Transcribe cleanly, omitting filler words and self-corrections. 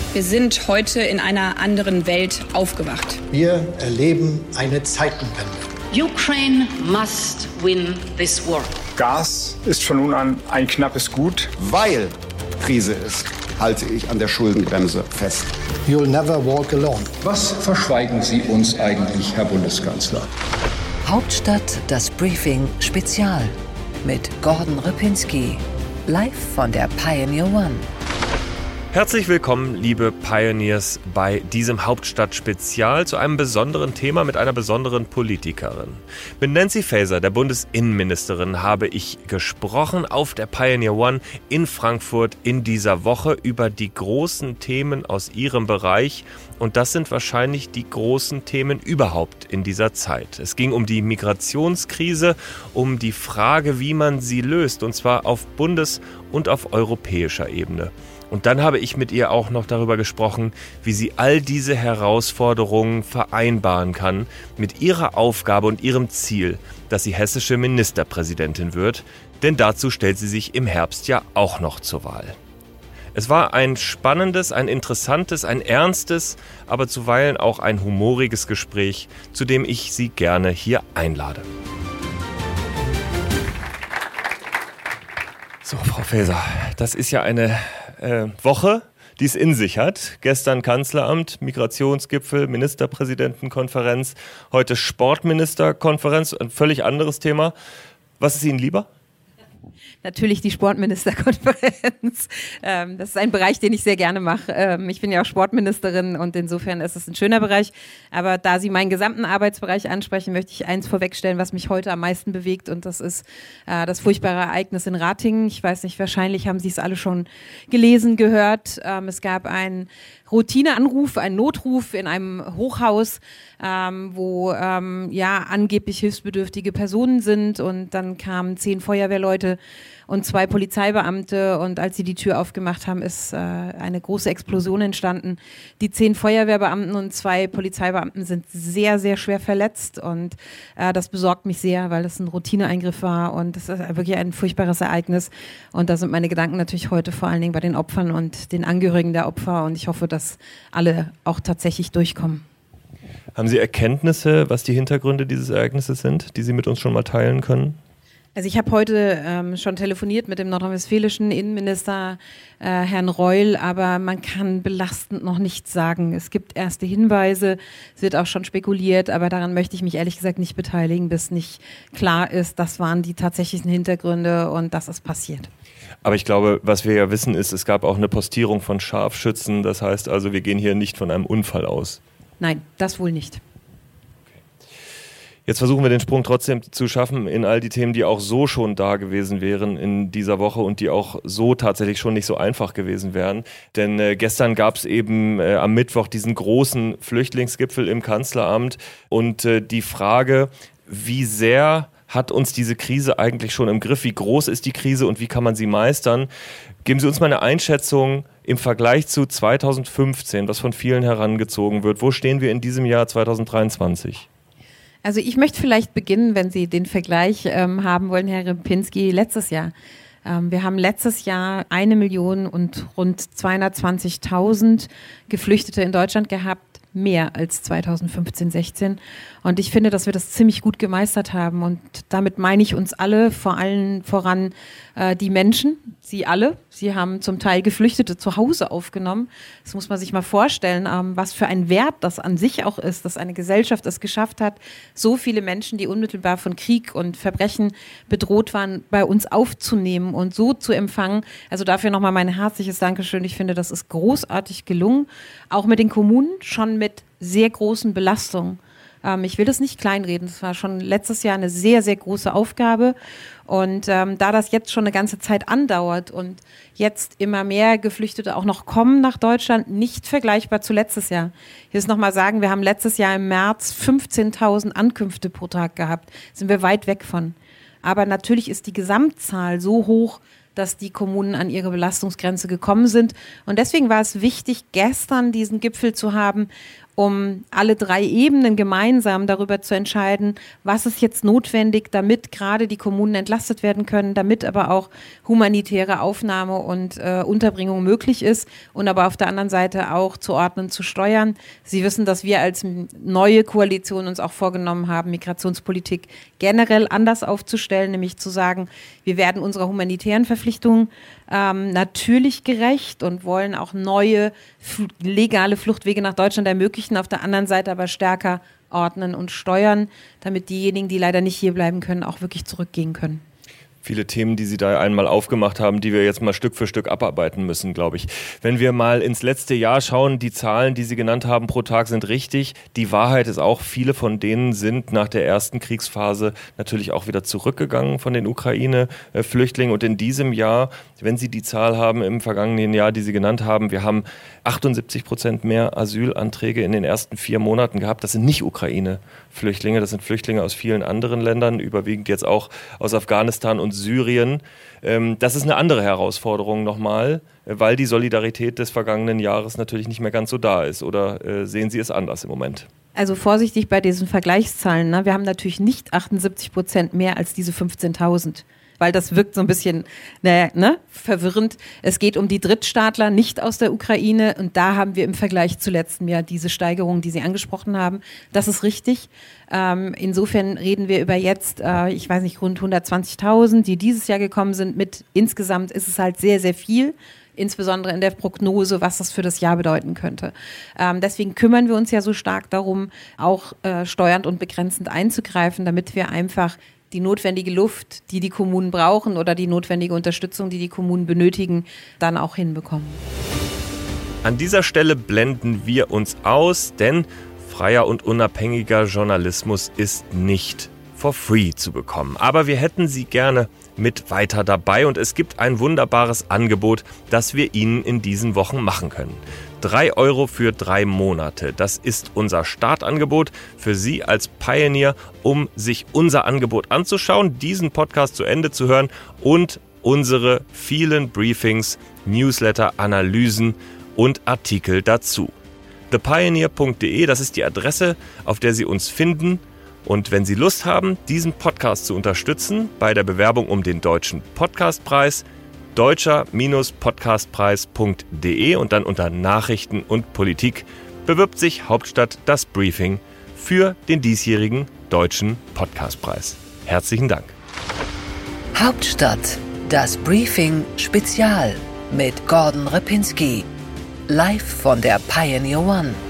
Wir sind heute in einer anderen Welt aufgewacht. Wir erleben eine Zeitenwende. Ukraine must win this war. Gas ist von nun an ein knappes Gut. Weil Krise ist, halte ich an der Schuldenbremse fest. You'll never walk alone. Was verschweigen Sie uns eigentlich, Herr Bundeskanzler? Hauptstadt, das Briefing Spezial mit Gordon Ripinski, live von der Pioneer One. Herzlich willkommen, liebe Pioneers, bei diesem Hauptstadt-Spezial zu einem besonderen Thema mit einer besonderen Politikerin. Mit Nancy Faeser, der Bundesinnenministerin, habe ich gesprochen auf der Pioneer One in Frankfurt in dieser Woche über die großen Themen aus ihrem Bereich. Und das sind wahrscheinlich die großen Themen überhaupt in dieser Zeit. Es ging um die Migrationskrise, um die Frage, wie man sie löst, und zwar auf bundes- und auf europäischer Ebene. Und dann habe ich mit ihr auch noch darüber gesprochen, wie sie all diese Herausforderungen vereinbaren kann mit ihrer Aufgabe und ihrem Ziel, dass sie hessische Ministerpräsidentin wird. Denn dazu stellt sie sich im Herbst ja auch noch zur Wahl. Es war ein spannendes, ein interessantes, ein ernstes, aber zuweilen auch ein humoriges Gespräch, zu dem ich Sie gerne hier einlade. So, Frau Faeser, das ist ja eine Woche, die es in sich hat. Gestern Kanzleramt, Migrationsgipfel, Ministerpräsidentenkonferenz, heute Sportministerkonferenz, ein völlig anderes Thema. Was ist Ihnen lieber? Natürlich die Sportministerkonferenz. Das ist ein Bereich, den ich sehr gerne mache. Ich bin ja auch Sportministerin und insofern ist es ein schöner Bereich. Aber da Sie meinen gesamten Arbeitsbereich ansprechen, möchte ich eins vorwegstellen, was mich heute am meisten bewegt, und das ist das furchtbare Ereignis in Ratingen. Ich weiß nicht, wahrscheinlich haben Sie es alle schon gelesen, gehört. Es gab einen Routineanruf, einen Notruf in einem Hochhaus, wo angeblich hilfsbedürftige Personen sind, und dann kamen 10 Feuerwehrleute und 2 Polizeibeamte, und als sie die Tür aufgemacht haben, ist eine große Explosion entstanden. Die 10 Feuerwehrbeamten und 2 Polizeibeamten sind sehr, sehr schwer verletzt, und das besorgt mich sehr, weil das ein Routineeingriff war, und das ist wirklich ein furchtbares Ereignis, und da sind meine Gedanken natürlich heute vor allen Dingen bei den Opfern und den Angehörigen der Opfer, und ich hoffe, dass alle auch tatsächlich durchkommen. Haben Sie Erkenntnisse, was die Hintergründe dieses Ereignisses sind, die Sie mit uns schon mal teilen können? Also ich habe heute schon telefoniert mit dem nordrhein-westfälischen Innenminister Herrn Reul, aber man kann belastend noch nichts sagen. Es gibt erste Hinweise, es wird auch schon spekuliert, aber daran möchte ich mich ehrlich gesagt nicht beteiligen, bis nicht klar ist, das waren die tatsächlichen Hintergründe und das ist passiert. Aber ich glaube, was wir ja wissen ist, es gab auch eine Postierung von Scharfschützen, das heißt also, wir gehen hier nicht von einem Unfall aus. Nein, das wohl nicht. Jetzt versuchen wir den Sprung trotzdem zu schaffen in all die Themen, die auch so schon da gewesen wären in dieser Woche und die auch so tatsächlich schon nicht so einfach gewesen wären. Denn gestern gab es eben am Mittwoch diesen großen Flüchtlingsgipfel im Kanzleramt und die Frage, wie sehr hat uns diese Krise eigentlich schon im Griff? Wie groß ist die Krise und wie kann man sie meistern? Geben Sie uns mal eine Einschätzung im Vergleich zu 2015, was von vielen herangezogen wird. Wo stehen wir in diesem Jahr 2023? Also ich möchte vielleicht beginnen, wenn Sie den Vergleich haben wollen, Herr Ripinski, letztes Jahr. Wir haben letztes Jahr 1 Million und rund 220.000 Geflüchtete in Deutschland gehabt, mehr als 2015, 16. Und ich finde, dass wir das ziemlich gut gemeistert haben. Und damit meine ich uns alle, vor allen voran die Menschen, Sie alle. Sie haben zum Teil Geflüchtete zu Hause aufgenommen. Das muss man sich mal vorstellen, was für ein Wert das an sich auch ist, dass eine Gesellschaft es geschafft hat, so viele Menschen, die unmittelbar von Krieg und Verbrechen bedroht waren, bei uns aufzunehmen und so zu empfangen. Also dafür nochmal mein herzliches Dankeschön. Ich finde, das ist großartig gelungen. Auch mit den Kommunen, schon mit sehr großen Belastungen. Ich will das nicht kleinreden. Das war schon letztes Jahr eine sehr, sehr große Aufgabe. Und da das jetzt schon eine ganze Zeit andauert und jetzt immer mehr Geflüchtete auch noch kommen nach Deutschland, nicht vergleichbar zu letztes Jahr. Ich will es nochmal sagen, wir haben letztes Jahr im März 15.000 Ankünfte pro Tag gehabt. Sind wir weit weg von. Aber natürlich ist die Gesamtzahl so hoch, dass die Kommunen an ihre Belastungsgrenze gekommen sind. Und deswegen war es wichtig, gestern diesen Gipfel zu haben, um alle 3 Ebenen gemeinsam darüber zu entscheiden, was ist jetzt notwendig, damit gerade die Kommunen entlastet werden können, damit aber auch humanitäre Aufnahme und Unterbringung möglich ist und aber auf der anderen Seite auch zu ordnen, zu steuern. Sie wissen, dass wir als neue Koalition uns auch vorgenommen haben, Migrationspolitik generell anders aufzustellen, nämlich zu sagen, wir werden unserer humanitären Verpflichtungen natürlich gerecht und wollen auch neue legale Fluchtwege nach Deutschland ermöglichen, auf der anderen Seite aber stärker ordnen und steuern, damit diejenigen, die leider nicht hier bleiben können, auch wirklich zurückgehen können. Viele Themen, die Sie da einmal aufgemacht haben, die wir jetzt mal Stück für Stück abarbeiten müssen, glaube ich. Wenn wir mal ins letzte Jahr schauen, die Zahlen, die Sie genannt haben pro Tag sind richtig. Die Wahrheit ist auch, viele von denen sind nach der ersten Kriegsphase natürlich auch wieder zurückgegangen von den Ukraine-Flüchtlingen. Und in diesem Jahr, wenn Sie die Zahl haben im vergangenen Jahr, die Sie genannt haben, wir haben 78% mehr Asylanträge in den ersten 4 Monaten gehabt. Das sind nicht Ukraine-Flüchtlinge, das sind Flüchtlinge aus vielen anderen Ländern, überwiegend jetzt auch aus Afghanistan und Syrien. Das ist eine andere Herausforderung nochmal, weil die Solidarität des vergangenen Jahres natürlich nicht mehr ganz so da ist. Oder sehen Sie es anders im Moment? Also vorsichtig bei diesen Vergleichszahlen. Ne? Wir haben natürlich nicht 78% mehr als diese 15.000. Weil das wirkt so ein bisschen verwirrend. Es geht um die Drittstaatler, nicht aus der Ukraine. Und da haben wir im Vergleich zu letztem Jahr diese Steigerung, die Sie angesprochen haben. Das ist richtig. Insofern reden wir über jetzt, ich weiß nicht, rund 120.000, die dieses Jahr gekommen sind. Insgesamt ist es halt sehr, sehr viel. Insbesondere in der Prognose, was das für das Jahr bedeuten könnte. Deswegen kümmern wir uns ja so stark darum, auch steuernd und begrenzend einzugreifen, damit wir einfach die notwendige Luft, die die Kommunen brauchen oder die notwendige Unterstützung, die die Kommunen benötigen, dann auch hinbekommen. An dieser Stelle blenden wir uns aus, denn freier und unabhängiger Journalismus ist nicht for free zu bekommen. Aber wir hätten Sie gerne mit weiter dabei und es gibt ein wunderbares Angebot, das wir Ihnen in diesen Wochen machen können. 3 € für 3 Monate. Das ist unser Startangebot für Sie als Pioneer, um sich unser Angebot anzuschauen, diesen Podcast zu Ende zu hören und unsere vielen Briefings, Newsletter, Analysen und Artikel dazu. thepioneer.de, das ist die Adresse, auf der Sie uns finden. Und wenn Sie Lust haben, diesen Podcast zu unterstützen bei der Bewerbung um den Deutschen Podcastpreis, deutscher-podcastpreis.de und dann unter Nachrichten und Politik bewirbt sich Hauptstadt das Briefing für den diesjährigen Deutschen Podcastpreis. Herzlichen Dank. Hauptstadt, das Briefing Spezial mit Gordon Repinski. Live von der Pioneer One.